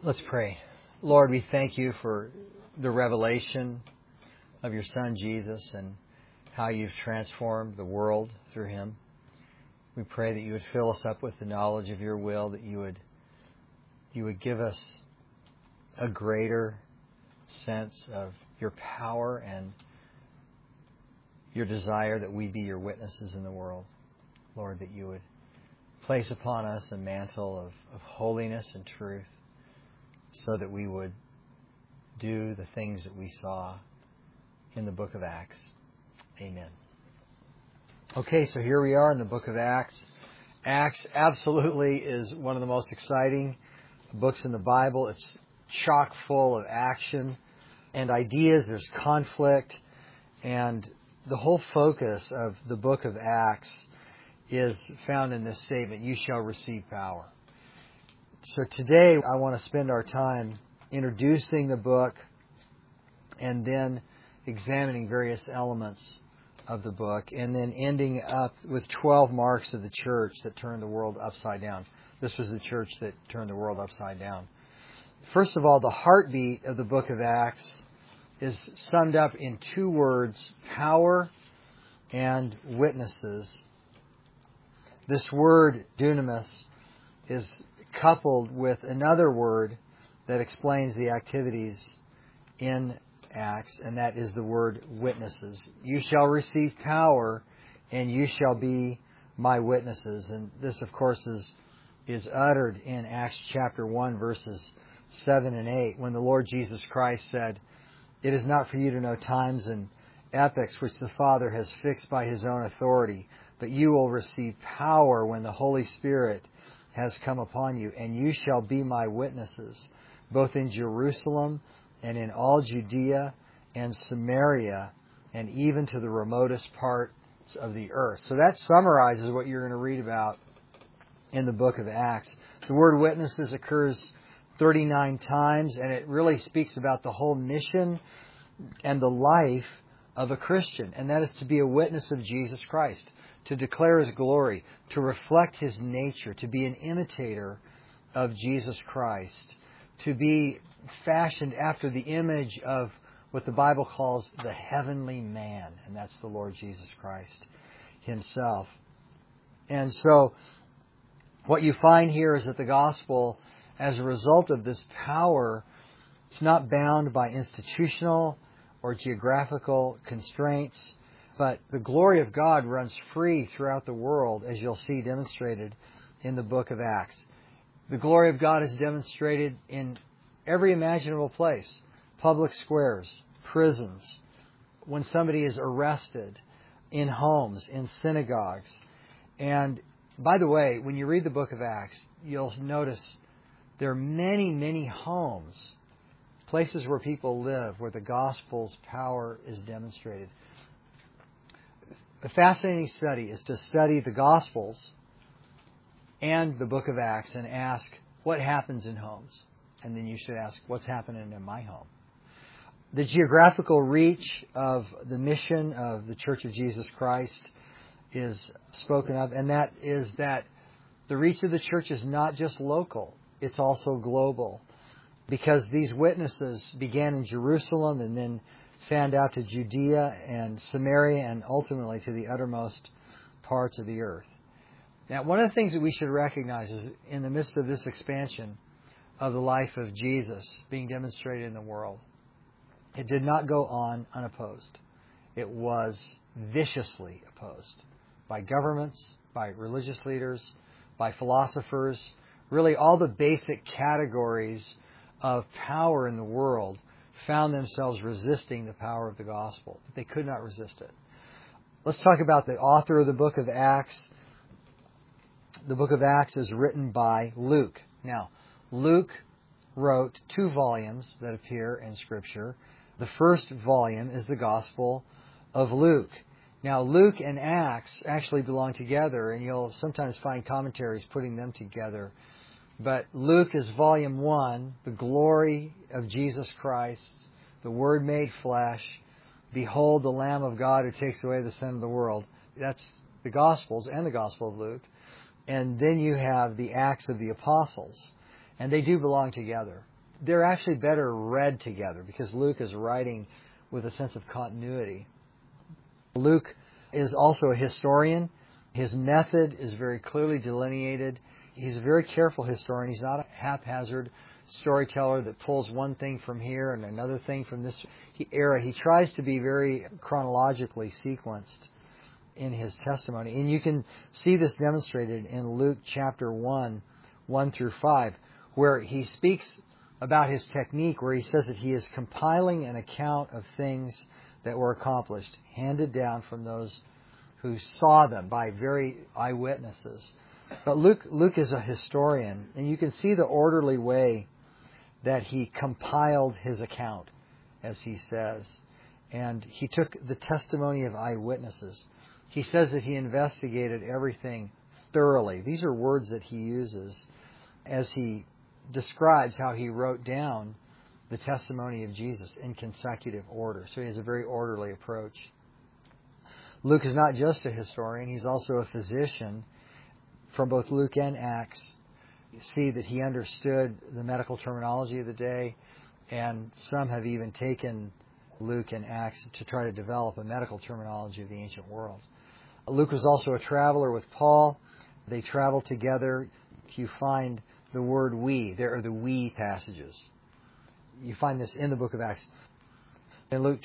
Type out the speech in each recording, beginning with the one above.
Let's pray. Lord, we thank you for the revelation of your Son, Jesus, and how you've transformed the world through him. We pray that you would fill us up with the knowledge of your will, that you would give us a greater sense of your power and your desire that we be your witnesses in the world. Lord, that you would place upon us a mantle of holiness and truth, so that we would do the things that we saw in the book of Acts. Amen. Okay, so here we are in the book of Acts. Acts absolutely is one of the most exciting books in the Bible. It's chock full of action and ideas. There's conflict. And the whole focus of the book of Acts is found in this statement: you shall receive power. So today I want to spend our time introducing the book and then examining various elements of the book, and then ending up with 12 marks of the church that turned the world upside down. This was the church that turned the world upside down. First of all, the heartbeat of the book of Acts is summed up in two words: power and witnesses. This word, dunamis, is coupled with another word that explains the activities in Acts, and that is the word witnesses. You shall receive power, and you shall be my witnesses. And this, of course, is uttered in Acts chapter 1, verses 7 and 8, when the Lord Jesus Christ said, "It is not for you to know times and epochs which the Father has fixed by his own authority, but you will receive power when the Holy Spirit has come upon you, and you shall be my witnesses, both in Jerusalem and in all Judea and Samaria, and even to the remotest parts of the earth." So that summarizes what you're going to read about in the book of Acts. The word witnesses occurs 39 times, and it really speaks about the whole mission and the life of a Christian, and that is to be a witness of Jesus Christ, to declare his glory, to reflect his nature, to be an imitator of Jesus Christ, to be fashioned after the image of what the Bible calls the heavenly man, and that's the Lord Jesus Christ himself. And so what you find here is that the gospel, as a result of this power, it's not bound by institutional or geographical constraints, but the glory of God runs free throughout the world, as you'll see demonstrated in the book of Acts. The glory of God is demonstrated in every imaginable place: public squares, prisons, when somebody is arrested, in homes, in synagogues. And by the way, when you read the book of Acts, you'll notice there are many, many homes, places where people live, where the gospel's power is demonstrated. A fascinating study is to study the Gospels and the book of Acts and ask, what happens in homes? And then you should ask, what's happening in my home? The geographical reach of the mission of the Church of Jesus Christ is spoken of, and that is that the reach of the church is not just local, it's also global. Because these witnesses began in Jerusalem and then fanned out to Judea and Samaria and ultimately to the uttermost parts of the earth. Now, one of the things that we should recognize is in the midst of this expansion of the life of Jesus being demonstrated in the world, it did not go on unopposed. It was viciously opposed by governments, by religious leaders, by philosophers. Really, all the basic categories of power in the world found themselves resisting the power of the gospel. They could not resist it. Let's talk about the author of the book of Acts. The book of Acts is written by Luke. Now, Luke wrote 2 volumes that appear in Scripture. The first volume is the Gospel of Luke. Now, Luke and Acts actually belong together, and you'll sometimes find commentaries putting them together. But Luke is volume 1, the glory of Jesus Christ, the Word made flesh. Behold, the Lamb of God who takes away the sin of the world. That's the Gospels and the Gospel of Luke. And then you have the Acts of the Apostles. And they do belong together. they're actually better read together because Luke is writing with a sense of continuity. Luke is also a historian. His method is very clearly delineated. He's a very careful historian. He's not a haphazard storyteller that pulls one thing from here and another thing from this era. He tries to be very chronologically sequenced in his testimony. And you can see this demonstrated in Luke chapter 1, 1 through 5, where he speaks about his technique, where he says that he is compiling an account of things that were accomplished, handed down from those who saw them by very eyewitnesses. But Luke is a historian, and you can see the orderly way that he compiled his account, as he says. And he took the testimony of eyewitnesses. He says that he investigated everything thoroughly. These are words that he uses as he describes how he wrote down the testimony of Jesus in consecutive order. So he has a very orderly approach. Luke is not just a historian, he's also a physician. From both Luke and Acts, you see that he understood the medical terminology of the day, and some have even taken Luke and Acts to try to develop a medical terminology of the ancient world. Luke was also a traveler with Paul. They traveled together. You find the word we. There are the we passages. You find this in the book of Acts. In Luke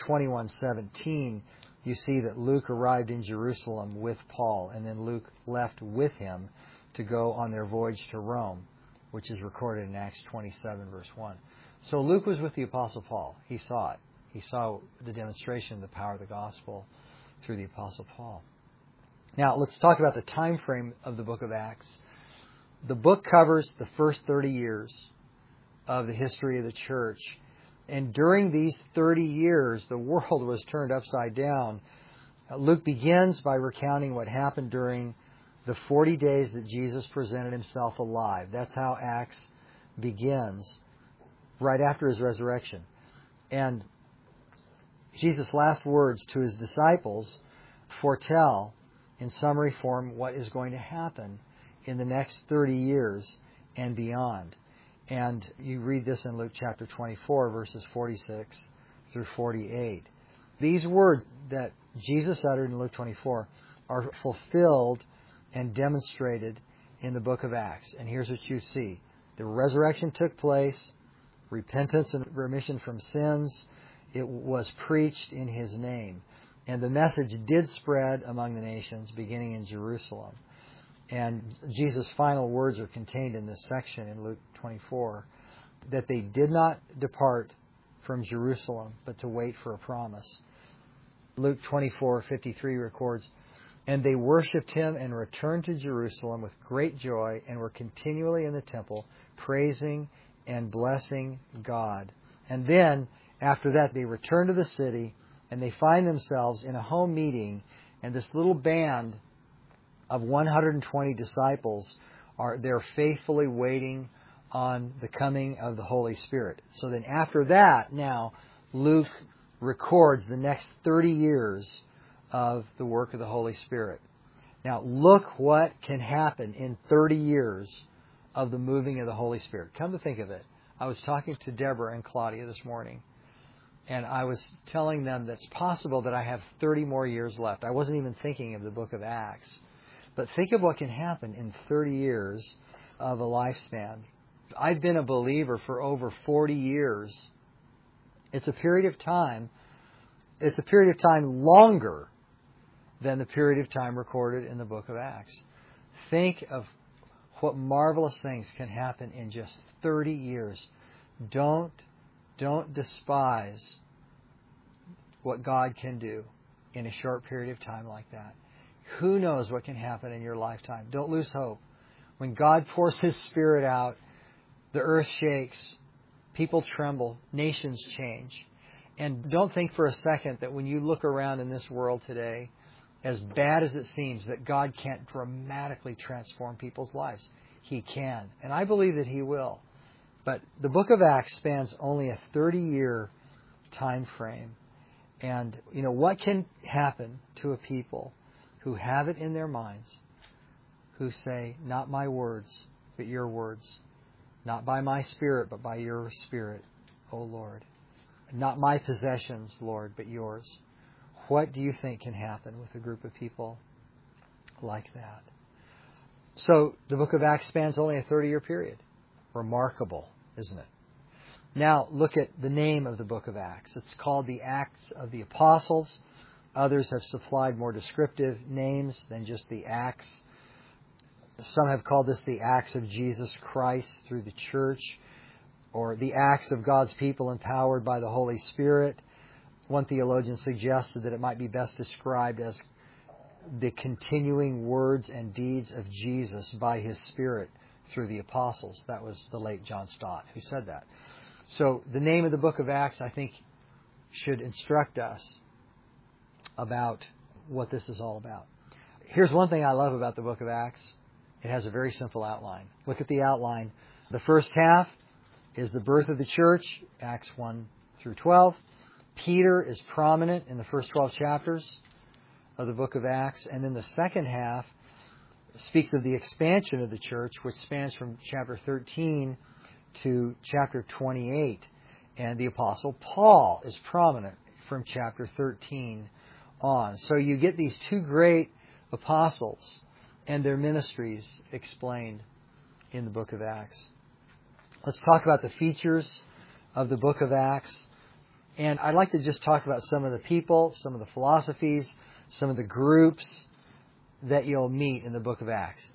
21:17, you see that Luke arrived in Jerusalem with Paul, and then Luke left with him to go on their voyage to Rome, which is recorded in Acts 27, verse 1. So Luke was with the Apostle Paul. He saw it. He saw the demonstration of the power of the gospel through the Apostle Paul. Now, let's talk about the time frame of the book of Acts. The book covers the first 30 years of the history of the church. And during these 30 years, the world was turned upside down. Luke begins by recounting what happened during the 40 days that Jesus presented himself alive. That's how Acts begins, right after his resurrection. And Jesus' last words to his disciples foretell, in summary form, what is going to happen in the next 30 years and beyond. And you read this in Luke chapter 24, verses 46 through 48. These words that Jesus uttered in Luke 24 are fulfilled and demonstrated in the book of Acts. And here's what you see. The resurrection took place, repentance and remission from sins. It was preached in His name. And the message did spread among the nations, beginning in Jerusalem. And Jesus' final words are contained in this section in Luke 24, that they did not depart from Jerusalem, but to wait for a promise. Luke 24:53 records, and they worshipped Him and returned to Jerusalem with great joy and were continually in the temple, praising and blessing God. And then, after that, they return to the city, and they find themselves in a home meeting, and this little band of 120 disciples they're faithfully waiting on the coming of the Holy Spirit. So then after that, now, Luke records the next 30 years of the work of the Holy Spirit. Now, look what can happen in 30 years of the moving of the Holy Spirit. Come to think of it, I was talking to Deborah and Claudia this morning, and I was telling them that it's possible that I have 30 more years left. I wasn't even thinking of the book of Acts. But think of what can happen in 30 years of a lifespan. I've been a believer for over 40 years. It's a period of time. It's a period of time longer than the period of time recorded in the book of Acts. Think of what marvelous things can happen in just 30 years. Don't despise what God can do in a short period of time like that. Who knows what can happen in your lifetime? Don't lose hope. When God pours His Spirit out, the earth shakes, people tremble, nations change. And don't think for a second that when you look around in this world today, as bad as it seems, that God can't dramatically transform people's lives. He can. And I believe that He will. But the book of Acts spans only a 30-year time frame. And, what can happen to a people who have it in their minds, who say, not my words, but your words Not by my Spirit, but by your Spirit, O Lord. Not my possessions, Lord, but yours. What do you think can happen with a group of people like that? So the book of Acts spans only a 30-year period. Remarkable, isn't it? Now look at the name of the book of Acts. It's called the Acts of the Apostles. Others have supplied more descriptive names than just the Acts. Some have called this the Acts of Jesus Christ through the church, or the Acts of God's people empowered by the Holy Spirit. One theologian suggested that it might be best described as the continuing words and deeds of Jesus by His Spirit through the apostles. That was the late John Stott who said that. So the name of the book of Acts, I think, should instruct us about what this is all about. Here's one thing I love about the book of Acts. It has a very simple outline. Look at the outline. The first half is the birth of the church, Acts 1 through 12. Peter is prominent in the first 12 chapters of the book of Acts. And then the second half speaks of the expansion of the church, which spans from chapter 13 to chapter 28. And the Apostle Paul is prominent from chapter 13 on. So you get these two great apostles and their ministries explained in the book of Acts. Let's talk about the features of the book of Acts. And I'd like to just talk about some of the people, some of the philosophies, some of the groups that you'll meet in the book of Acts.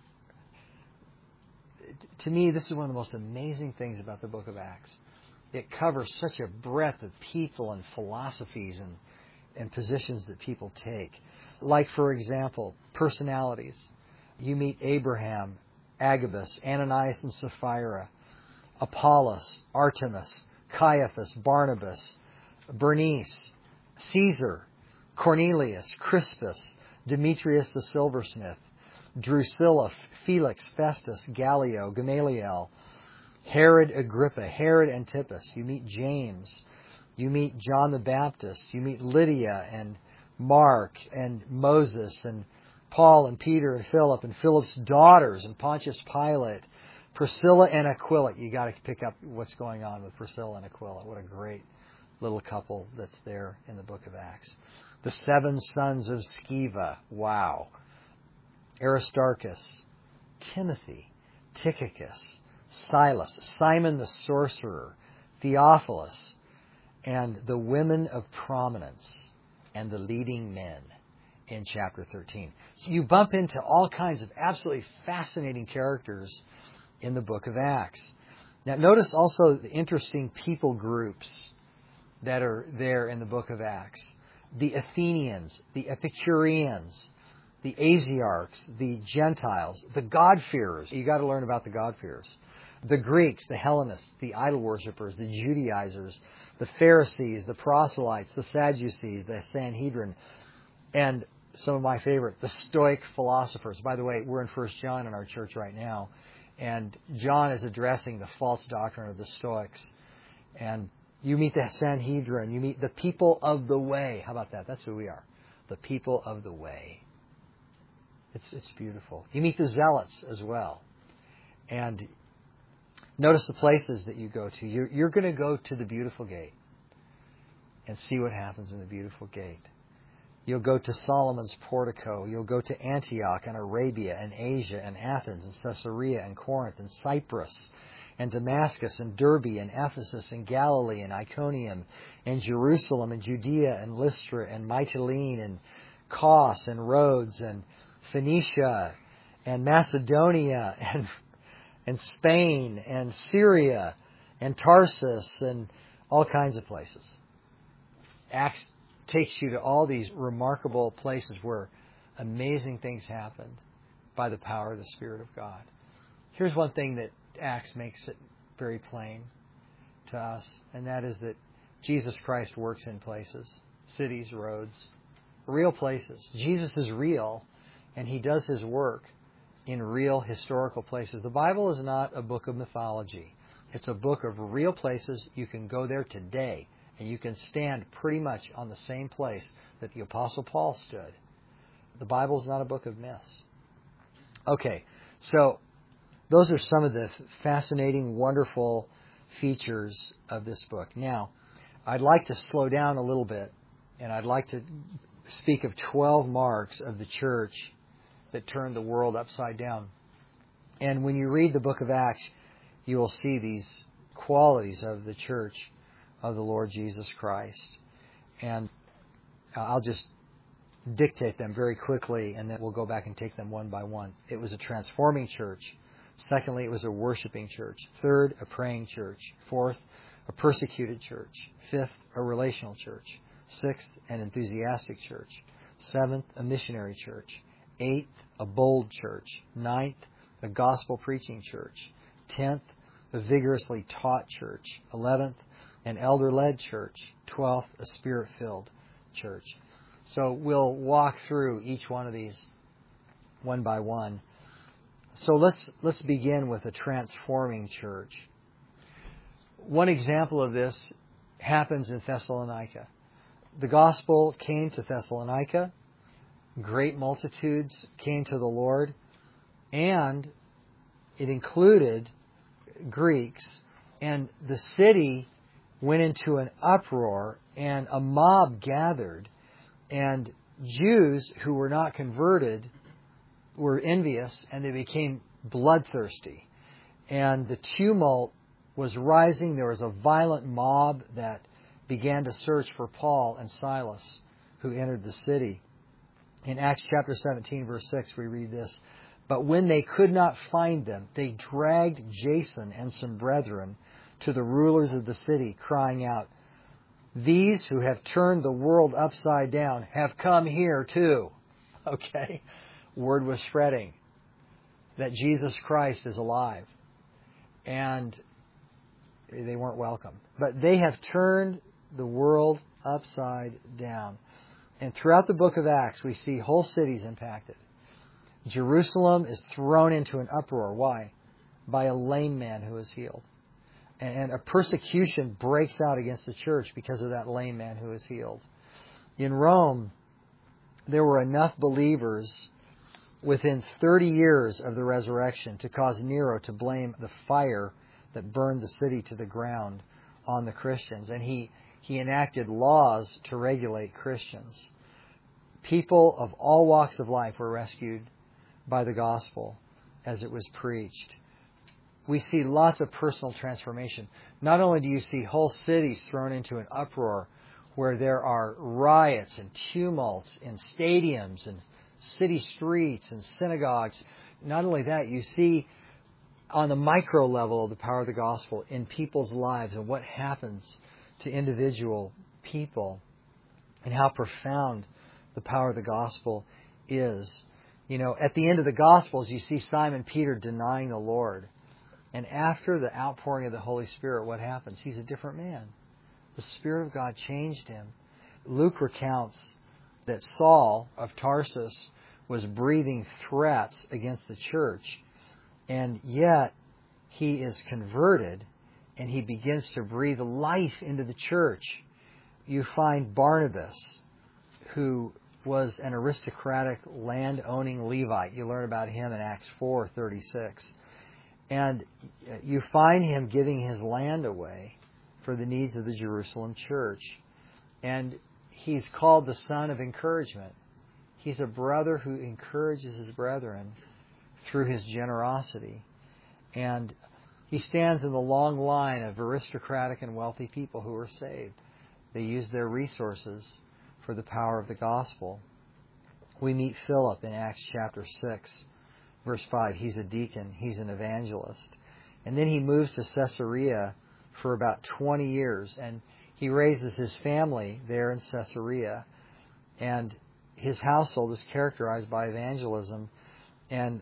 To me, this is one of the most amazing things about the book of Acts. It covers such a breadth of people and philosophies and positions that people take. Like, for example, personalities. You meet Abraham, Agabus, Ananias and Sapphira, Apollos, Artemis, Caiaphas, Barnabas, Bernice, Caesar, Cornelius, Crispus, Demetrius the silversmith, Drusilla, Felix, Festus, Gallio, Gamaliel, Herod Agrippa, Herod Antipas. You meet James. You meet John the Baptist. You meet Lydia and Mark and Moses and Paul and Peter and Philip and Philip's daughters and Pontius Pilate, Priscilla and Aquila. You got to pick up what's going on with Priscilla and Aquila. What a great little couple that's there in the book of Acts. The 7 sons of Sceva. Wow. Aristarchus, Timothy, Tychicus, Silas, Simon the sorcerer, Theophilus, and the women of prominence and the leading men in chapter 13. So you bump into all kinds of absolutely fascinating characters in the book of Acts. Now notice also the interesting people groups that are there in the book of Acts. The Athenians, the Epicureans, the Asiarchs, the Gentiles, the God-fearers. You got to learn about the God-fearers. The Greeks, the Hellenists, the idol worshippers, the Judaizers, the Pharisees, the proselytes, the Sadducees, the Sanhedrin, and some of my favorite, the Stoic philosophers. By the way, we're in 1 John in our church right now, and John is addressing the false doctrine of the Stoics. And you meet the Sanhedrin, you meet the people of the way. How about that? That's who we are. The people of the way. It's beautiful. You meet the Zealots as well. And notice the places that you go to. You're going to go to the beautiful gate and see what happens in the beautiful gate. You'll go to Solomon's portico. You'll go to Antioch and Arabia and Asia and Athens and Caesarea and Corinth and Cyprus and Damascus and Derbe and Ephesus and Galilee and Iconium and Jerusalem and Judea and Lystra and Mytilene and Kos and Rhodes and Phoenicia and Macedonia and Spain and Syria and Tarsus and all kinds of places. Acts takes you to all these remarkable places where amazing things happened by the power of the Spirit of God. Here's one thing that Acts makes it very plain to us, and that is that Jesus Christ works in places, cities, roads, real places. Jesus is real, and He does His work in real historical places. The Bible is not a book of mythology. It's a book of real places. You can go there today, and you can stand pretty much on the same place that the Apostle Paul stood. The Bible is not a book of myths. Okay, so those are some of the fascinating, wonderful features of this book. Now, I'd like to slow down a little bit, and I'd like to speak of 12 marks of the church that turned the world upside down. And when you read the book of Acts, you will see these qualities of the church of the Lord Jesus Christ. And I'll just dictate them very quickly, and then we'll go back and take them one by one. It was a transforming church. Secondly, it was a worshiping church. Third, a praying church. Fourth, a persecuted church. Fifth, a relational church. Sixth, an enthusiastic church. Seventh, a missionary church. Eighth, a bold church. Ninth, a gospel-preaching church. 10th, a vigorously taught church. 11th, an elder-led church. 12th, a spirit-filled church. So we'll walk through each one of these one by one. So let's begin with a transforming church. One example of this happens in Thessalonica. The gospel came to Thessalonica. Great multitudes came to the Lord, and it included Greeks. And the city went into an uproar, and a mob gathered, and Jews who were not converted were envious, and they became bloodthirsty. And the tumult was rising. There was a violent mob that began to search for Paul and Silas, who entered the city. In Acts chapter 17, verse 6, we read this: "But when they could not find them, they dragged Jason and some brethren to the rulers of the city, crying out, 'These who have turned the world upside down have come here too.'" Okay? Word was spreading that Jesus Christ is alive. And they weren't welcome. But they have turned the world upside down. And throughout the book of Acts, we see whole cities impacted. Jerusalem is thrown into an uproar. Why? By a lame man who is healed. And a persecution breaks out against the church because of that lame man who is healed. In Rome, there were enough believers within 30 years of the resurrection to cause Nero to blame the fire that burned the city to the ground on the Christians. And he enacted laws to regulate Christians. People of all walks of life were rescued by the gospel as it was preached. We see lots of personal transformation. Not only do you see whole cities thrown into an uproar where there are riots and tumults in stadiums and city streets and synagogues. Not only that, you see on the micro level the power of the gospel in people's lives and what happens to individual people and how profound the power of the gospel is. You know, at the end of the Gospels, you see Simon Peter denying the Lord. And after the outpouring of the Holy Spirit, what happens? He's a different man. The Spirit of God changed him. Luke recounts that Saul of Tarsus was breathing threats against the church, and yet he is converted and he begins to breathe life into the church. You find Barnabas, who was an aristocratic land-owning Levite. You learn about him in Acts 4:36. And you find him giving his land away for the needs of the Jerusalem church. And he's called the son of encouragement. He's a brother who encourages his brethren through his generosity. And he stands in the long line of aristocratic and wealthy people who are saved. They use their resources for the power of the gospel. We meet Philip in Acts chapter 6, verse 5. He's a deacon. He's an evangelist. And then he moves to Caesarea for about 20 years. And he raises his family there in Caesarea. And his household is characterized by evangelism. And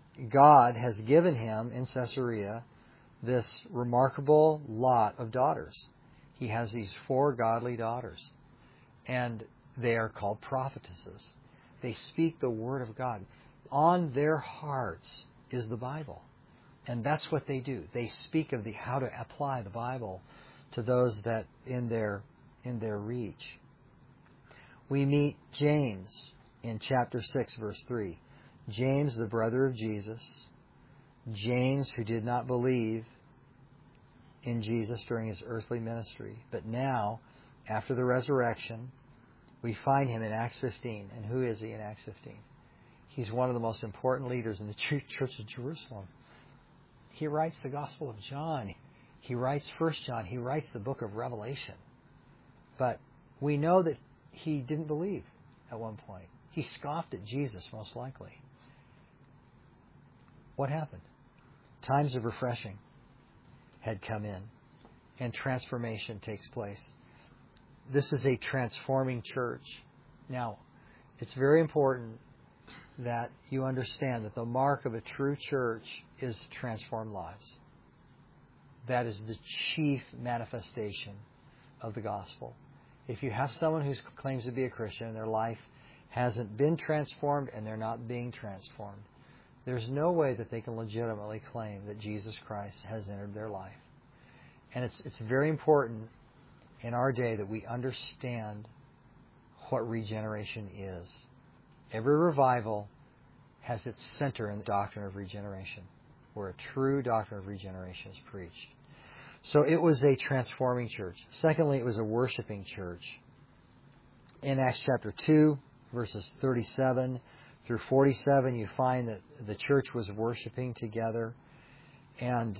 God has given him in Caesarea this remarkable lot of daughters. He has these 4 godly daughters. And they are called prophetesses. They speak the Word of God. On their hearts is the Bible. And that's what they do. They speak of how to apply the Bible to those that in their reach. We meet James in chapter 6, verse 3. James, the brother of Jesus, James, who did not believe in Jesus during his earthly ministry. But now, after the resurrection, we find him in Acts 15. And who is he in Acts 15? He's one of the most important leaders in the Church of Jerusalem. He writes the Gospel of John. He writes 1 John. He writes the book of Revelation. But we know that he didn't believe at one point. He scoffed at Jesus, most likely. What happened? Times of refreshing had come in, and transformation takes place. This is a transforming church. Now, it's very important that you understand that the mark of a true church is transformed lives. That is the chief manifestation of the gospel. If you have someone who claims to be a Christian and their life hasn't been transformed and they're not being transformed, there's no way that they can legitimately claim that Jesus Christ has entered their life. And it's very important in our day that we understand what regeneration is. Every revival has its center in the doctrine of regeneration, where a true doctrine of regeneration is preached. So it was a transforming church. Secondly, it was a worshiping church. In Acts chapter 2, verses 37 through 47, you find that the church was worshiping together. And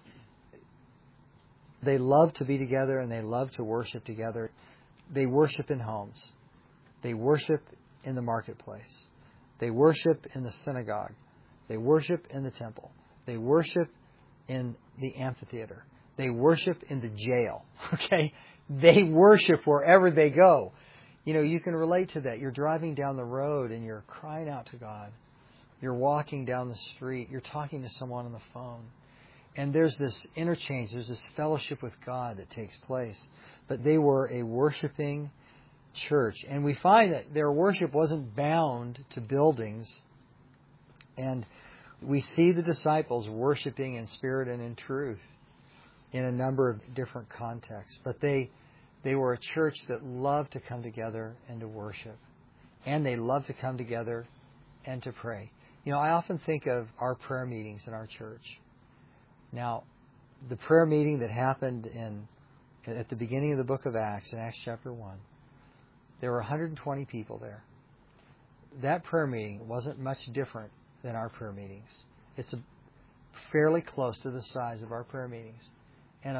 they love to be together and they love to worship together. They worship in homes. They worship in the marketplace. They worship in the synagogue. They worship in the temple. They worship in the amphitheater. They worship in the jail. Okay? They worship wherever they go. You know, you can relate to that. You're driving down the road and you're crying out to God. You're walking down the street. You're talking to someone on the phone. And there's this interchange. There's this fellowship with God that takes place. But they were a worshiping church. And we find that their worship wasn't bound to buildings. And we see the disciples worshiping in spirit and in truth in a number of different contexts. But they were a church that loved to come together and to worship. And they loved to come together and to pray. You know, I often think of our prayer meetings in our church. Now, the prayer meeting that happened at the beginning of the book of Acts, in Acts chapter 1, there were 120 people there. That prayer meeting wasn't much different than our prayer meetings. It's fairly close to the size of our prayer meetings. And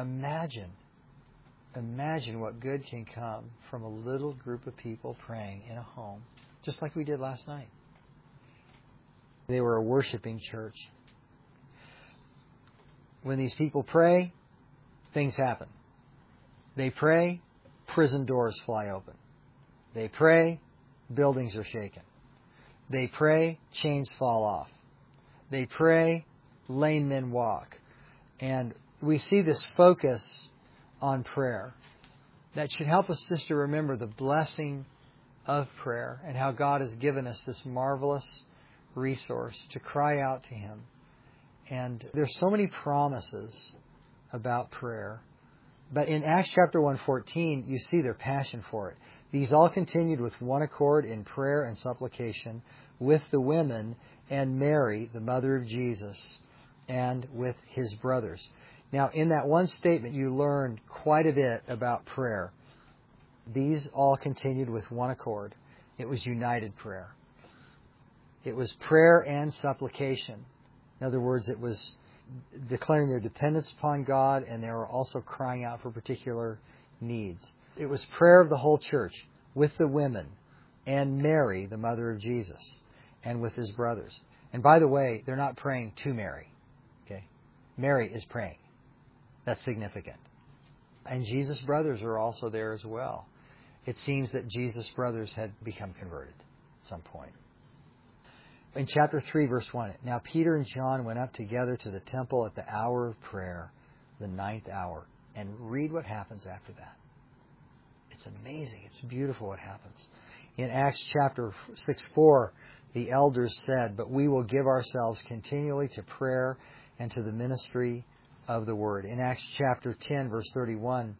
imagine what good can come from a little group of people praying in a home, just like we did last night. They were a worshiping church. When these people pray, things happen. They pray, prison doors fly open. They pray, buildings are shaken. They pray, chains fall off. They pray, lame men walk. And we see this focus on prayer that should help us just to remember the blessing of prayer and how God has given us this marvelous resource to cry out to Him. And there's so many promises about prayer. But in Acts chapter 1:14, you see their passion for it. These all continued with one accord in prayer and supplication with the women and Mary, the mother of Jesus, and with his brothers. Now, in that one statement, you learn quite a bit about prayer. These all continued with one accord. It was united prayer. It was prayer and supplication. In other words, it was declaring their dependence upon God, and they were also crying out for particular needs. It was prayer of the whole church with the women and Mary, the mother of Jesus, and with his brothers. And by the way, they're not praying to Mary. Okay? Mary is praying. That's significant. And Jesus' brothers are also there as well. It seems that Jesus' brothers had become converted at some point. In chapter 3, verse 1, now Peter and John went up together to the temple at the hour of prayer, the 9th hour. And read what happens after that. It's amazing. It's beautiful what happens. In Acts chapter 6:4, the elders said, but we will give ourselves continually to prayer and to the ministry of the word. In Acts chapter 10, verse 31,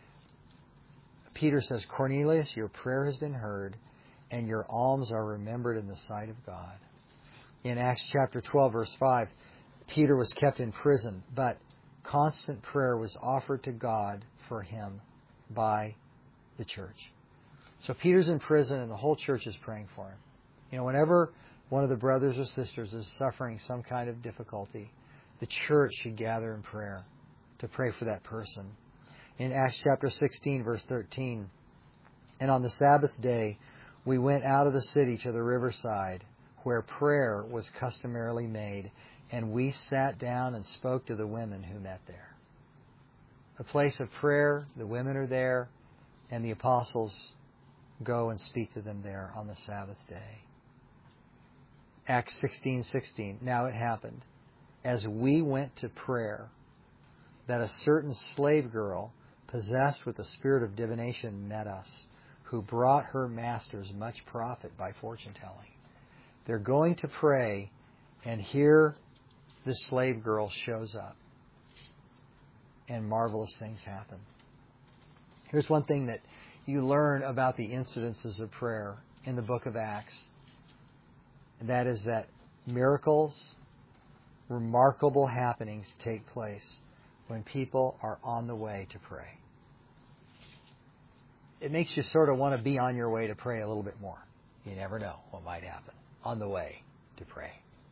Peter says, Cornelius, your prayer has been heard, and your alms are remembered in the sight of God. In Acts chapter 12, verse 5, Peter was kept in prison, but constant prayer was offered to God for him by the church. So Peter's in prison and the whole church is praying for him. You know, whenever one of the brothers or sisters is suffering some kind of difficulty, the church should gather in prayer to pray for that person. In Acts chapter 16, verse 13, "And on the Sabbath day we went out of the city to the riverside, where prayer was customarily made, and we sat down and spoke to the women who met there." A place of prayer, the women are there, and the apostles go and speak to them there on the Sabbath day. Acts 16:16, "Now it happened, as we went to prayer, that a certain slave girl, possessed with the spirit of divination, met us, who brought her masters much profit by fortune-telling." They're going to pray, and here this slave girl shows up, and marvelous things happen. Here's one thing that you learn about the incidences of prayer in the book of Acts, and that is that miracles, remarkable happenings take place when people are on the way to pray. It makes you sort of want to be on your way to pray a little bit more. You never know what might happen on the way to pray.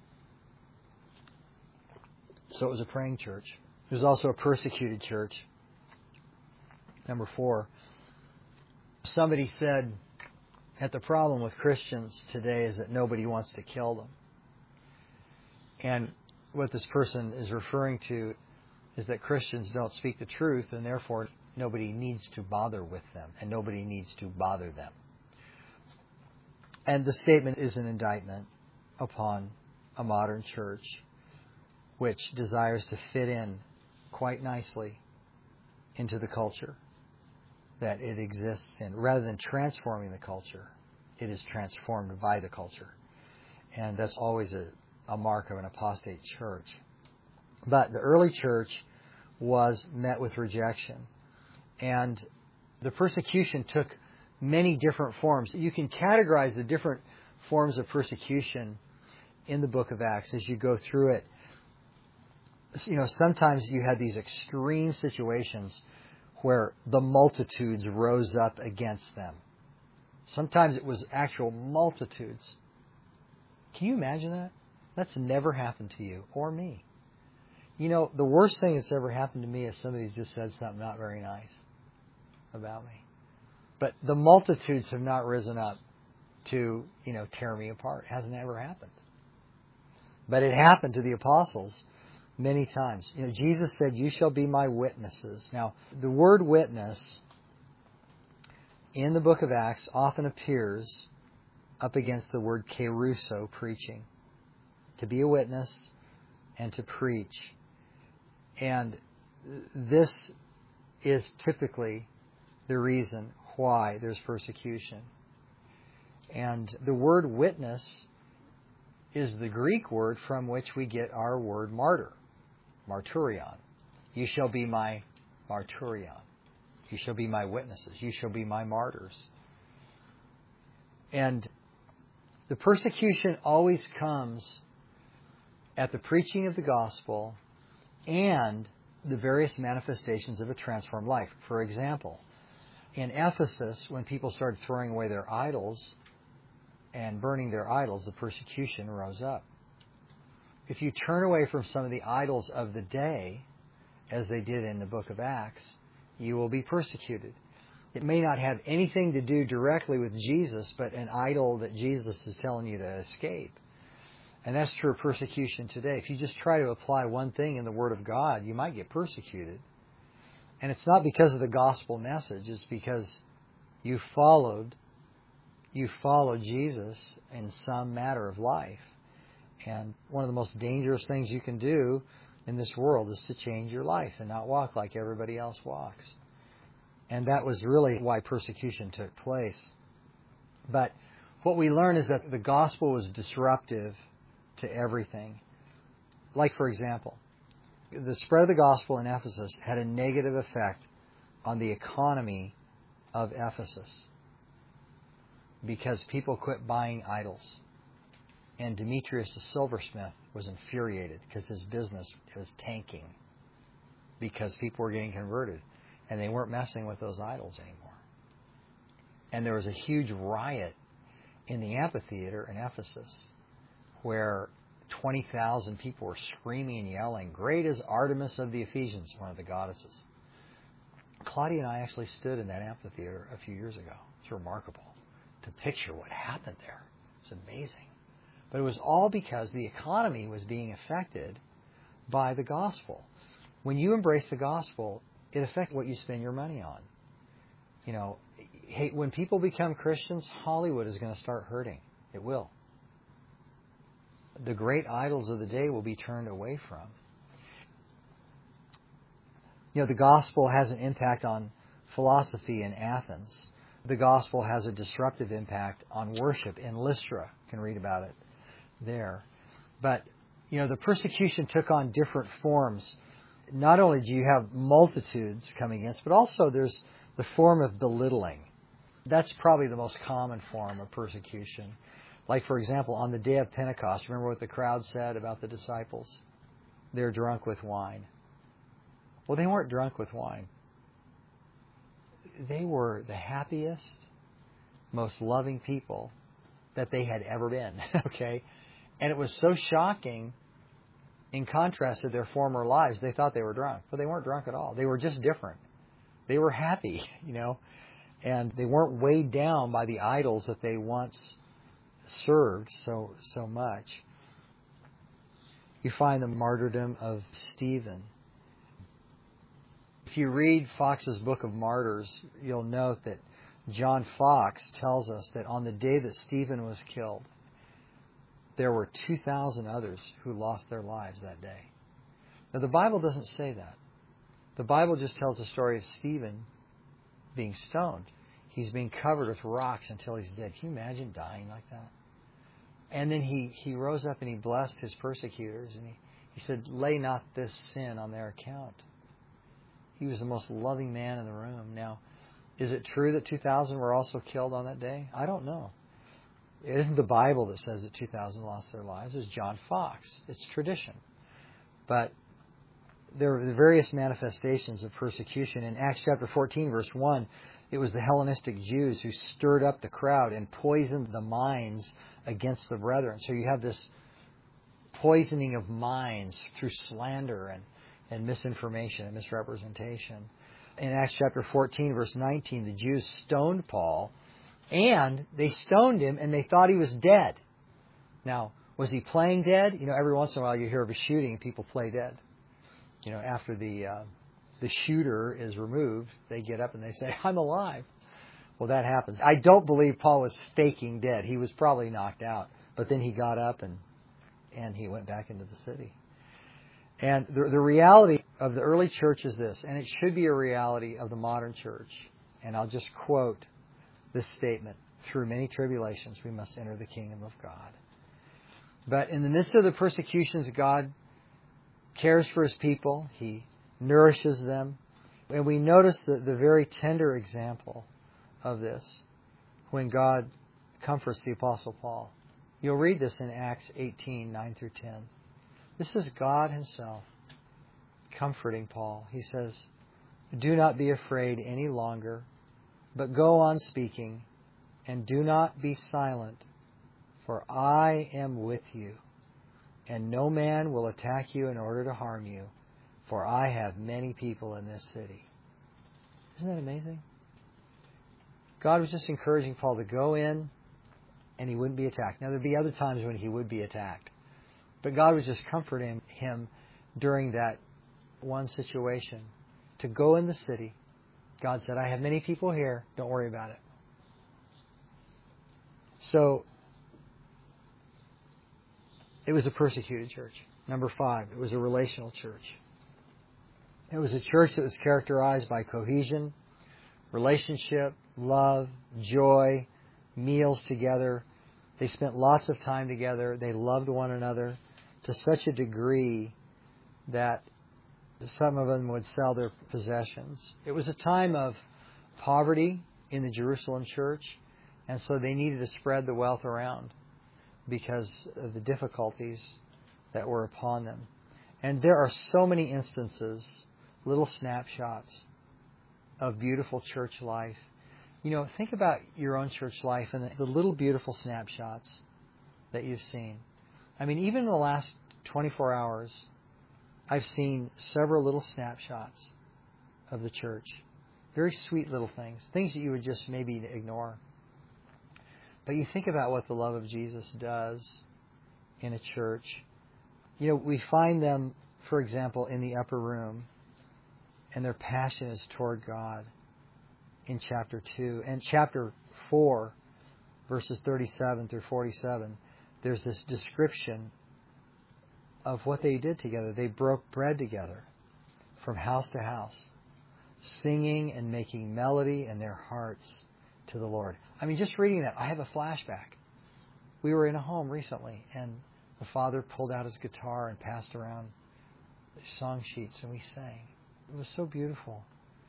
So it was a praying church. It was also a persecuted church. Number 4, somebody said that the problem with Christians today is that nobody wants to kill them. And what this person is referring to is that Christians don't speak the truth, and therefore nobody needs to bother with them, and nobody needs to bother them. And the statement is an indictment upon a modern church which desires to fit in quite nicely into the culture that it exists in. Rather than transforming the culture, it is transformed by the culture. And that's always a mark of an apostate church. But the early church was met with rejection. And the persecution took many different forms. You can categorize the different forms of persecution in the book of Acts as you go through it. You know, sometimes you had these extreme situations where the multitudes rose up against them. Sometimes it was actual multitudes. Can you imagine that? That's never happened to you or me. You know, the worst thing that's ever happened to me is somebody's just said something not very nice about me. But the multitudes have not risen up to, tear me apart. It hasn't ever happened. But it happened to the apostles many times. Jesus said, "You shall be my witnesses." Now, the word witness in the book of Acts often appears up against the word keruso, preaching. To be a witness and to preach. And this is typically the reason why there's persecution. And the word witness is the Greek word from which we get our word martyr, marturion. You shall be my marturion. You shall be my witnesses. You shall be my martyrs. And the persecution always comes at the preaching of the gospel and the various manifestations of a transformed life. For example, in Ephesus, when people started throwing away their idols and burning their idols, the persecution rose up. If you turn away from some of the idols of the day, as they did in the book of Acts, you will be persecuted. It may not have anything to do directly with Jesus, but an idol that Jesus is telling you to escape. And that's true of persecution today. If you just try to apply one thing in the Word of God, you might get persecuted. And it's not because of the gospel message. It's because you followed Jesus in some matter of life. And one of the most dangerous things you can do in this world is to change your life and not walk like everybody else walks. And that was really why persecution took place. But what we learn is that the gospel was disruptive to everything. Like, for example, the spread of the gospel in Ephesus had a negative effect on the economy of Ephesus because people quit buying idols. And Demetrius the silversmith was infuriated because his business was tanking because people were getting converted and they weren't messing with those idols anymore. And there was a huge riot in the amphitheater in Ephesus where 20,000 people were screaming and yelling, "Great is Artemis of the Ephesians," one of the goddesses. Claudia and I actually stood in that amphitheater a few years ago. It's remarkable to picture what happened there. It's amazing. But it was all because the economy was being affected by the gospel. When you embrace the gospel, it affects what you spend your money on. You know, hey, when people become Christians, Hollywood is going to start hurting. It will. The great idols of the day will be turned away from. You know, the gospel has an impact on philosophy in Athens. The gospel has a disruptive impact on worship in Lystra. You can read about it there. But, you know, the persecution took on different forms. Not only do you have multitudes coming against, but also there's the form of belittling. That's probably the most common form of persecution. Like, for example, on the day of Pentecost, remember what the crowd said about the disciples? They're drunk with wine. Well, they weren't drunk with wine. They were the happiest, most loving people that they had ever been, okay? And it was so shocking in contrast to their former lives. They thought they were drunk, but they weren't drunk at all. They were just different. They were happy, you know, and they weren't weighed down by the idols that they once served so much. You find the martyrdom of Stephen. If you read Fox's Book of Martyrs, you'll note that John Fox tells us that on the day that Stephen was killed, there were 2,000 others who lost their lives that day. Now, the Bible doesn't say that. The Bible just tells the story of Stephen being stoned. He's being covered with rocks until he's dead. Can you imagine dying like that? And then he rose up and he blessed his persecutors. And he said, "Lay not this sin on their account." He was the most loving man in the room. Now, is it true that 2,000 were also killed on that day? I don't know. It isn't the Bible that says that 2,000 lost their lives. It's John Fox. It's tradition. But there are various manifestations of persecution. In Acts chapter 14, verse 1, it was the Hellenistic Jews who stirred up the crowd and poisoned the minds against the brethren. So you have this poisoning of minds through slander and misinformation and misrepresentation. In Acts chapter 14, verse 19, the Jews stoned Paul, and they stoned him, and they thought he was dead. Now, was he playing dead? You know, every once in a while you hear of a shooting and people play dead. You know, after the shooter is removed, they get up and they say, "I'm alive." Well, that happens. I don't believe Paul was faking dead. He was probably knocked out. But then he got up and he went back into the city. And the reality of the early church is this, and it should be a reality of the modern church. And I'll just quote this statement: "Through many tribulations we must enter the kingdom of God." But in the midst of the persecutions, God cares for His people. He nourishes them. And we notice the very tender example of this when God comforts the Apostle Paul. You'll read this in Acts 18, 9 through 10. This is God Himself comforting Paul. He says, "Do not be afraid any longer, but go on speaking, and do not be silent, for I am with you, and no man will attack you in order to harm you, for I have many people in this city." Isn't that amazing? God was just encouraging Paul to go in and he wouldn't be attacked. Now, there'd be other times when he would be attacked. But God was just comforting him during that one situation. To go in the city, God said, "I have many people here. Don't worry about it." So, it was a persecuted church. Number 5, it was a relational church. It was a church that was characterized by cohesion, relationship, love, joy, meals together. They spent lots of time together. They loved one another to such a degree that some of them would sell their possessions. It was a time of poverty in the Jerusalem church, and so they needed to spread the wealth around. because of the difficulties that were upon them. And there are so many instances, little snapshots of beautiful church life. Think about your own church life and the little beautiful snapshots that you've seen. Even in the last 24 hours, I've seen several little snapshots of the church. Very sweet little things that you would just maybe ignore. But you think about what the love of Jesus does in a church. We find them, for example, in the upper room, and their passion is toward God in chapter 2. And chapter 4, verses 37 through 47, there's this description of what they did together. They broke bread together from house to house, singing and making melody in their hearts to the Lord. Just reading that, I have a flashback. We were in a home recently, and the father pulled out his guitar and passed around the song sheets, and we sang. It was so beautiful.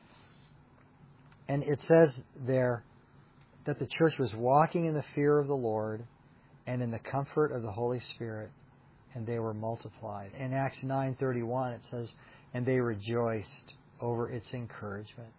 And it says there that the church was walking in the fear of the Lord and in the comfort of the Holy Spirit, and they were multiplied. In Acts 9:31 it says, and they rejoiced over its encouragement.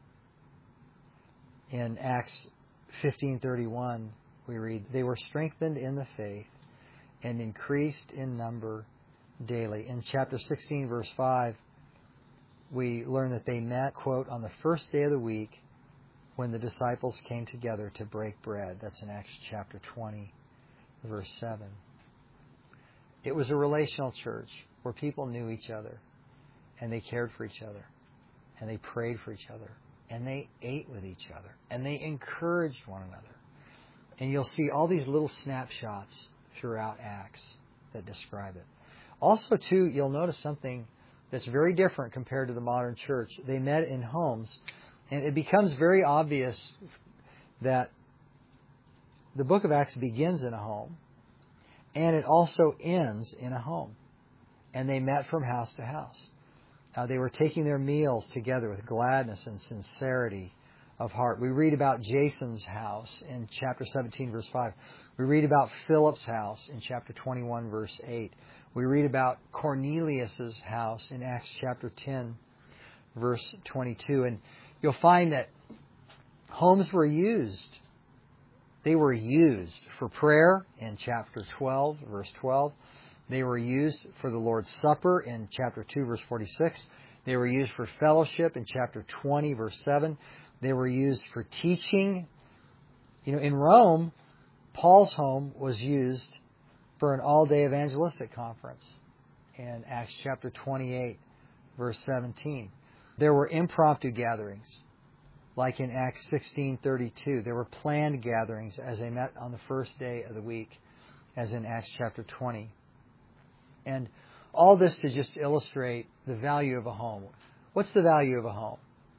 In Acts 15:31 we read, they were strengthened in the faith and increased in number daily. In chapter 16, verse 5, we learn that they met, quote, on the first day of the week when the disciples came together to break bread. That's in Acts chapter 20, verse 7. It was a relational church where people knew each other, and they cared for each other, and they prayed for each other, and they ate with each other, and they encouraged one another. And you'll see all these little snapshots throughout Acts that describe it. Also, too, you'll notice something that's very different compared to the modern church. They met in homes, and it becomes very obvious that the book of Acts begins in a home, and it also ends in a home. And they met from house to house. They were taking their meals together with gladness and sincerity of heart. We read about Jason's house in chapter 17, verse 5. We read about Philip's house in chapter 21, verse 8. We read about Cornelius' house in Acts chapter 10, verse 22. And you'll find that homes were used. They were used for prayer in chapter 12, verse 12. They were used for the Lord's Supper in chapter 2, verse 46. They were used for fellowship in chapter 20, verse 7. They were used for teaching. In Rome, Paul's home was used for an all-day evangelistic conference in Acts chapter 28, verse 17. There were impromptu gatherings, like in Acts 16:32. There were planned gatherings as they met on the first day of the week, as in Acts chapter 20. And all this to just illustrate the value of a home. What's the value of a home?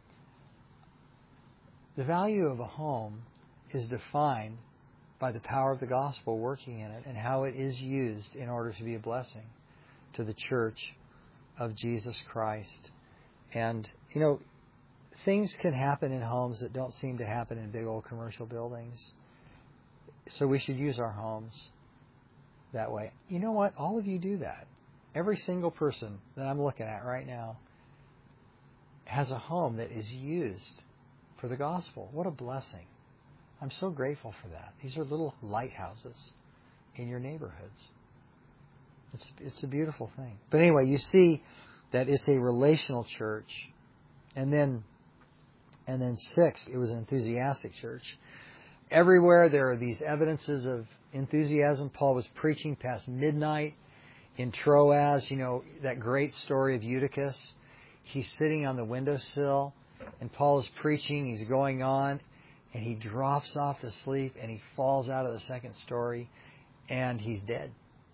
The value of a home is defined by the power of the gospel working in it and how it is used in order to be a blessing to the church of Jesus Christ. And, things can happen in homes that don't seem to happen in big old commercial buildings. So we should use our homes that way. You know what? All of you do that. Every single person that I'm looking at right now has a home that is used for the gospel. What a blessing. I'm so grateful for that. These are little lighthouses in your neighborhoods. It's a beautiful thing. But anyway, you see that it's a relational church. And then 6, it was an enthusiastic church. Everywhere there are these evidences of enthusiasm. Paul was preaching past midnight in Troas. That great story of Eutychus. He's sitting on the windowsill, and Paul is preaching. He's going on, and he drops off to sleep, and he falls out of the second story, and he's dead.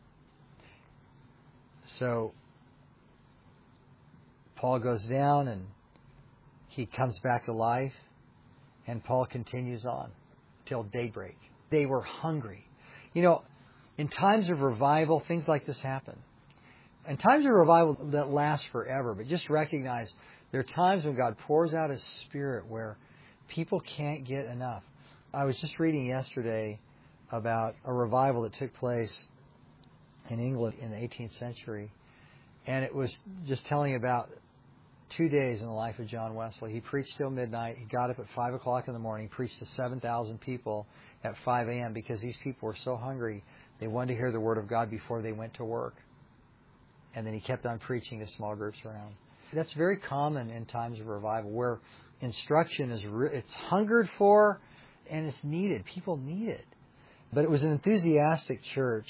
So Paul goes down, and he comes back to life, and Paul continues on till daybreak. They were hungry. In times of revival, things like this happen. In times of revival that last forever, but just recognize there are times when God pours out His Spirit where people can't get enough. I was just reading yesterday about a revival that took place in England in the 18th century. And it was just telling about 2 days in the life of John Wesley. He preached till midnight. He got up at 5 o'clock in the morning, preached to 7,000 people at 5 a.m. because these people were so hungry. They wanted to hear the Word of God before they went to work. And then he kept on preaching to small groups around. That's very common in times of revival, where instruction is it's hungered for and it's needed. People need it. But it was an enthusiastic church.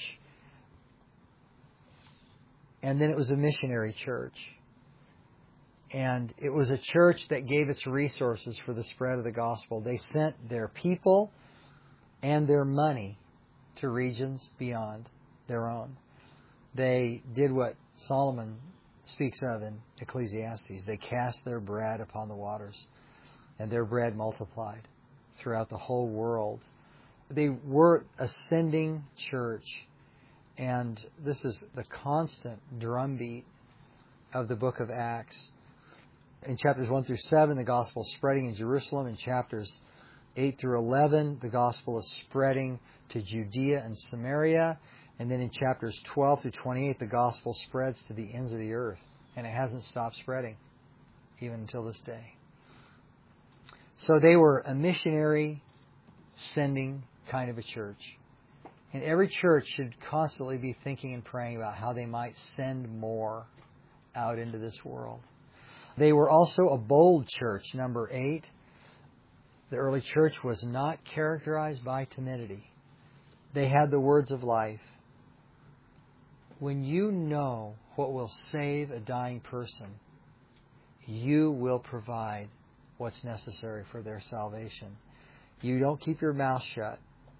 And then it was a missionary church. And it was a church that gave its resources for the spread of the gospel. They sent their people and their money to regions beyond their own. They did what Solomon speaks of in Ecclesiastes. They cast their bread upon the waters, and their bread multiplied throughout the whole world. They were a sending church, and this is the constant drumbeat of the book of Acts. In chapters 1 through 7, the gospel is spreading in Jerusalem. In chapters 8 through 11, the gospel is spreading to Judea and Samaria. And then in chapters 12 through 28, the gospel spreads to the ends of the earth. And it hasn't stopped spreading, even until this day. So they were a missionary, sending kind of a church. And every church should constantly be thinking and praying about how they might send more out into this world. They were also a bold church. Number 8, the early church was not characterized by timidity. They had the words of life. When you know what will save a dying person, you will provide what's necessary for their salvation. You don't keep your mouth shut.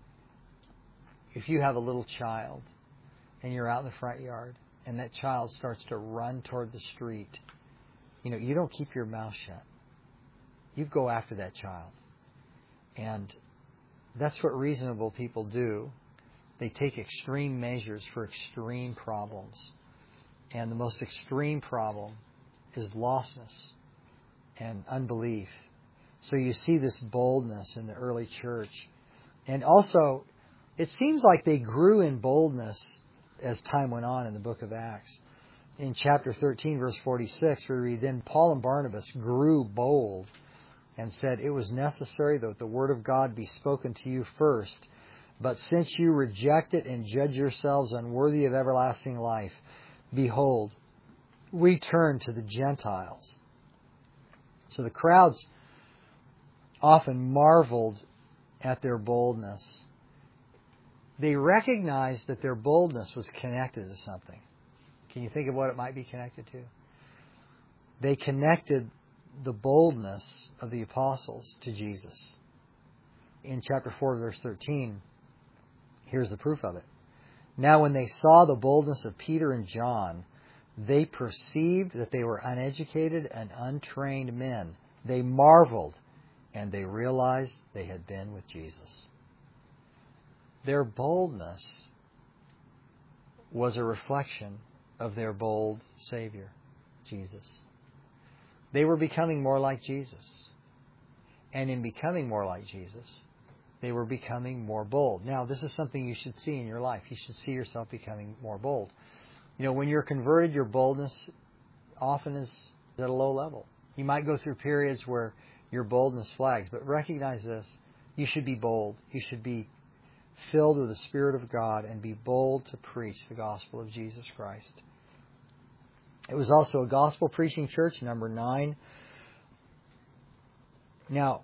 If you have a little child and you're out in the front yard and that child starts to run toward the street, you don't keep your mouth shut. You go after that child. And that's what reasonable people do. They take extreme measures for extreme problems. And the most extreme problem is lostness and unbelief. So you see this boldness in the early church. And also, it seems like they grew in boldness as time went on in the book of Acts. In chapter 13, verse 46, we read, Then Paul and Barnabas grew bold and said, It was necessary that the word of God be spoken to you first. But since you reject it and judge yourselves unworthy of everlasting life, behold, we turn to the Gentiles. So the crowds often marveled at their boldness. They recognized that their boldness was connected to something. Can you think of what it might be connected to? They connected the boldness of the apostles to Jesus. In chapter 4, verse 13, here's the proof of it. Now when they saw the boldness of Peter and John, they perceived that they were uneducated and untrained men. They marveled, and they realized they had been with Jesus. Their boldness was a reflection of their bold Savior, Jesus. They were becoming more like Jesus. And in becoming more like Jesus, they were becoming more bold. Now, this is something you should see in your life. You should see yourself becoming more bold. When you're converted, your boldness often is at a low level. You might go through periods where your boldness flags, but recognize this. You should be bold. You should be filled with the Spirit of God and be bold to preach the gospel of Jesus Christ. It was also a gospel preaching church, number 9. Now,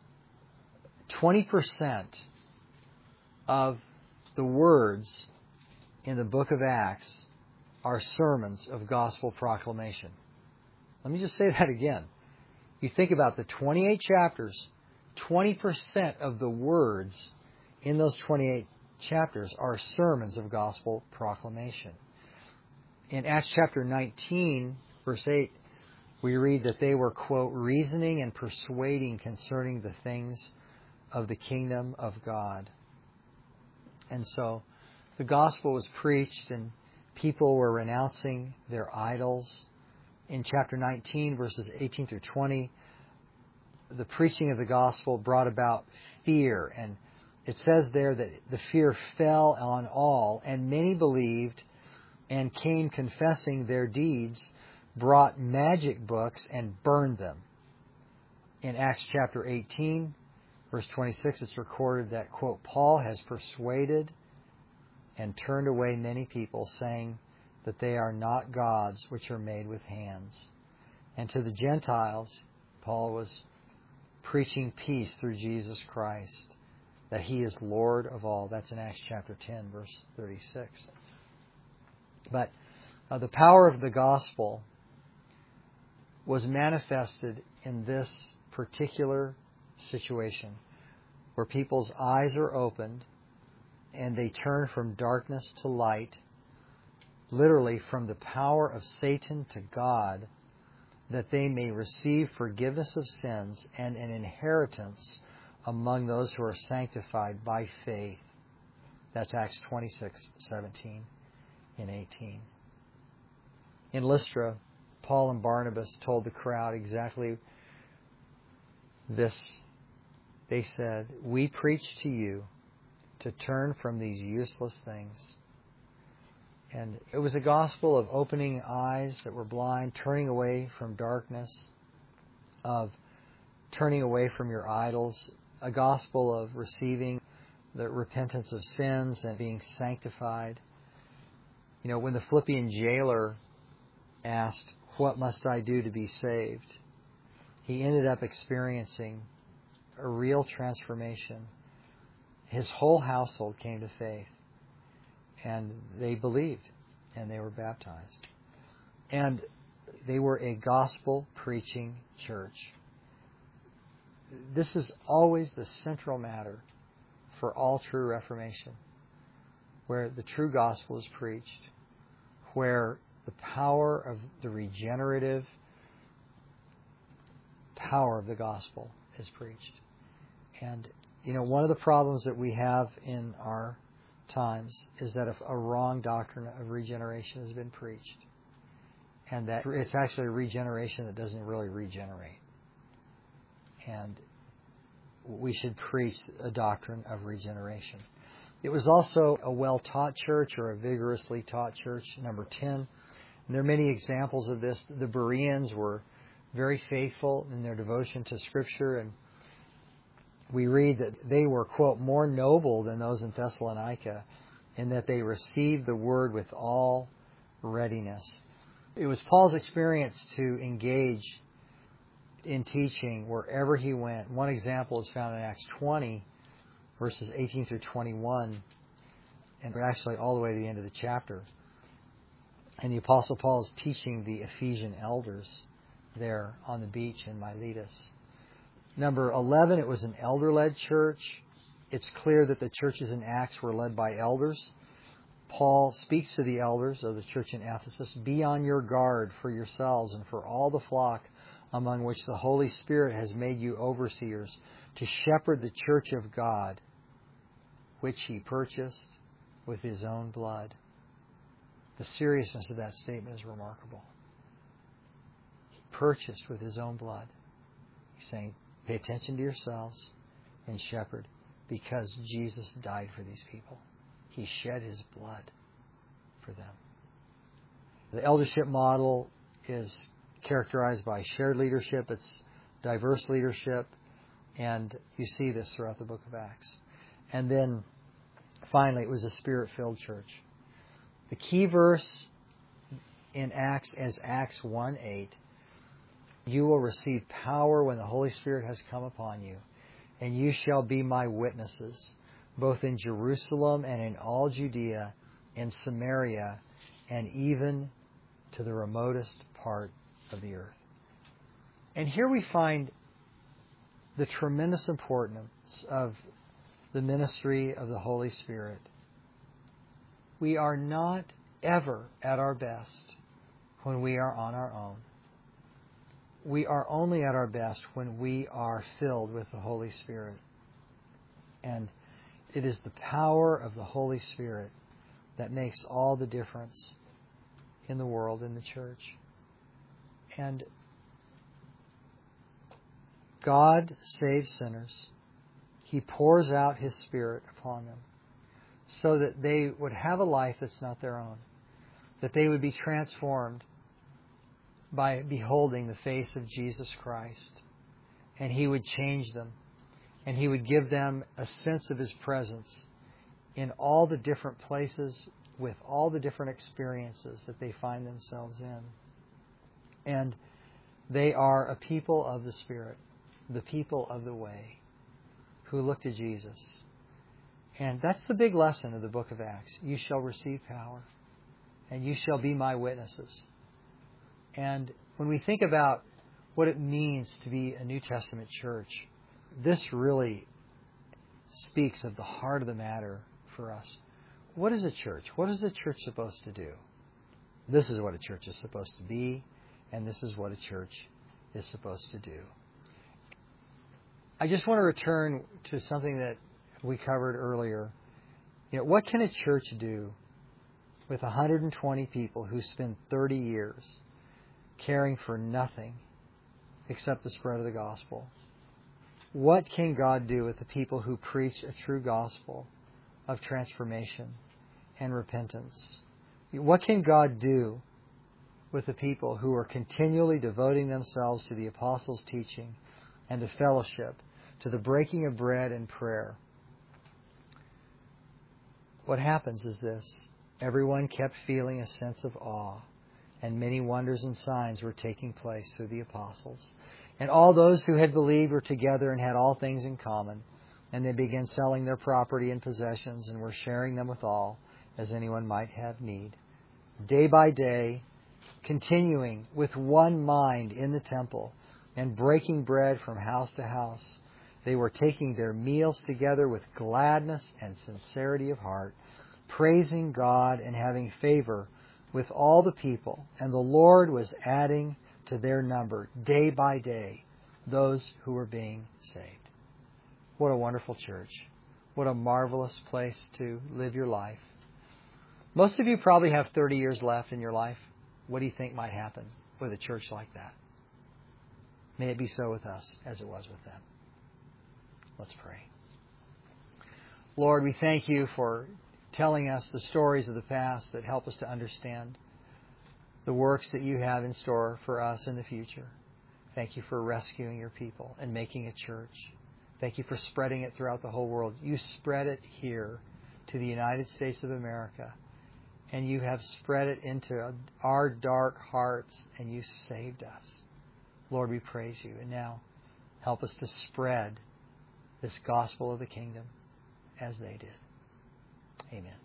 20% of the words in the book of Acts are sermons of gospel proclamation. Let me just say that again. You think about the 28 chapters, 20% of the words in those 28 chapters are sermons of gospel proclamation. In Acts chapter 19, verse 8, we read that they were, quote, reasoning and persuading concerning the things of the kingdom of God. And so the gospel was preached and people were renouncing their idols. In chapter 19, verses 18 through 20, the preaching of the gospel brought about fear and it says there that the fear fell on all, and many believed and came confessing their deeds, brought magic books and burned them. In Acts chapter 18, verse 26, it's recorded that, quote, Paul has persuaded and turned away many people, saying that they are not gods which are made with hands. And to the Gentiles, Paul was preaching peace through Jesus Christ, that He is Lord of all. That's in Acts chapter 10, verse 36. But the power of the gospel was manifested in this particular situation, where people's eyes are opened and they turn from darkness to light, literally from the power of Satan to God, that they may receive forgiveness of sins and an inheritance among those who are sanctified by faith. That's Acts 26:17 and 18. In Lystra, Paul and Barnabas told the crowd exactly this. They said, "We preach to you to turn from these useless things." And it was a gospel of opening eyes that were blind, turning away from darkness, of turning away from your idols, a gospel of receiving the repentance of sins and being sanctified. You know, when the Philippian jailer asked, "What must I do to be saved?" he ended up experiencing a real transformation. His whole household came to faith, and they believed, and they were baptized. And they were a gospel-preaching church. This is always the central matter for all true Reformation, where the true gospel is preached, where the power of the regenerative power of the gospel is preached. And, you know, one of the problems that we have in our times is that if a wrong doctrine of regeneration has been preached, and that it's actually a regeneration that doesn't really regenerate. And we should preach a doctrine of regeneration. It was also a well-taught church, or a vigorously taught church, number 10. And there are many examples of this. The Bereans were very faithful in their devotion to Scripture, and we read that they were, quote, more noble than those in Thessalonica, in that they received the word with all readiness. It was Paul's experience to engage in teaching wherever he went. One example is found in Acts 20, verses 18 through 21, and actually all the way to the end of the chapter. And the Apostle Paul is teaching the Ephesian elders there on the beach in Miletus. Number 11, it was an elder-led church. It's clear that the churches in Acts were led by elders. Paul speaks to the elders of the church in Ephesus, "Be on your guard for yourselves and for all the flock among which the Holy Spirit has made you overseers, to shepherd the church of God, which He purchased with His own blood." The seriousness of that statement is remarkable. He purchased with His own blood. He's saying, pay attention to yourselves and shepherd, because Jesus died for these people. He shed His blood for them. The eldership model is characterized by shared leadership. It's diverse leadership. And you see this throughout the book of Acts. And then, finally, it was a Spirit-filled church. The key verse in Acts is Acts 1:8. "You will receive power when the Holy Spirit has come upon you, and you shall be my witnesses, both in Jerusalem and in all Judea, in Samaria, and even to the remotest part of the earth." And here we find the tremendous importance of the ministry of the Holy Spirit. We are not ever at our best when we are on our own. We are only at our best when we are filled with the Holy Spirit. And it is the power of the Holy Spirit that makes all the difference in the world, in the church. And God saves sinners. He pours out His Spirit upon them so that they would have a life that's not their own, that they would be transformed by beholding the face of Jesus Christ, and He would change them, and He would give them a sense of His presence in all the different places with all the different experiences that they find themselves in. And they are a people of the Spirit, the people of the way, who look to Jesus. And that's the big lesson of the book of Acts. You shall receive power, and you shall be my witnesses. And when we think about what it means to be a New Testament church, this really speaks of the heart of the matter for us. What is a church? What is a church supposed to do? This is what a church is supposed to be, and this is what a church is supposed to do. I just want to return to something that we covered earlier. What can a church do with 120 people who spend 30 years caring for nothing except the spread of the gospel? What can God do with the people who preach a true gospel of transformation and repentance? What can God do with the people who are continually devoting themselves to the apostles' teaching and to fellowship, to the breaking of bread and prayer? What happens is this: everyone kept feeling a sense of awe, and many wonders and signs were taking place through the apostles. And all those who had believed were together and had all things in common. And they began selling their property and possessions and were sharing them with all, as anyone might have need. Day by day, continuing with one mind in the temple and breaking bread from house to house, they were taking their meals together with gladness and sincerity of heart, praising God and having favor with all the people. And the Lord was adding to their number day by day those who were being saved. What a wonderful church. What a marvelous place to live your life. Most of you probably have 30 years left in your life. What do you think might happen with a church like that? May it be so with us as it was with them. Let's pray. Lord, we thank You for telling us the stories of the past that help us to understand the works that You have in store for us in the future. Thank You for rescuing Your people and making a church. Thank You for spreading it throughout the whole world. You spread it here to the United States of America, and You have spread it into our dark hearts, and You saved us. Lord, we praise You. And now, help us to spread this gospel of the kingdom as they did. Amen.